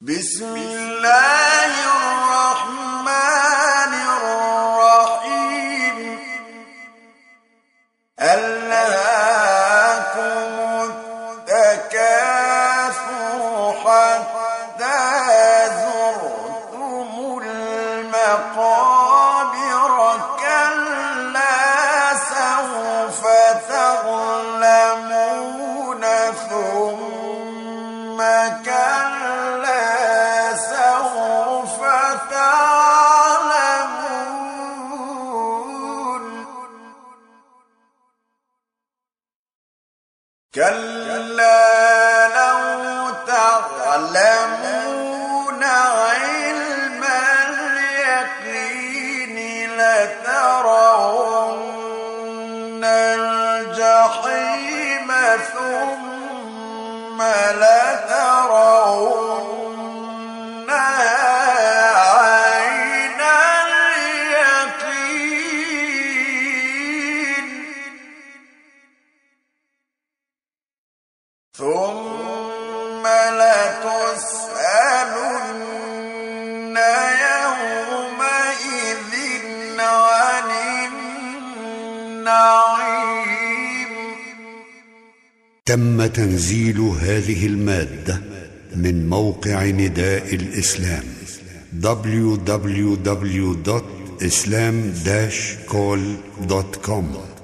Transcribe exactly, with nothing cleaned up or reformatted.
بسم الله الرحمن الرحيم ألهاكم التكاثر حتى زرتم المقابر كلا سوف تعلمون ثم كلا سوف تعلمون كلا لو تعلمون علم اليقين لترون الجحيم ثم لترونها عين اليقين ثم لتسألن يومئذ عن النعيم. تم تنزيل هذه المادة من موقع نداء الإسلام دبليو دبليو دبليو دوت إسلام داش كول دوت كوم.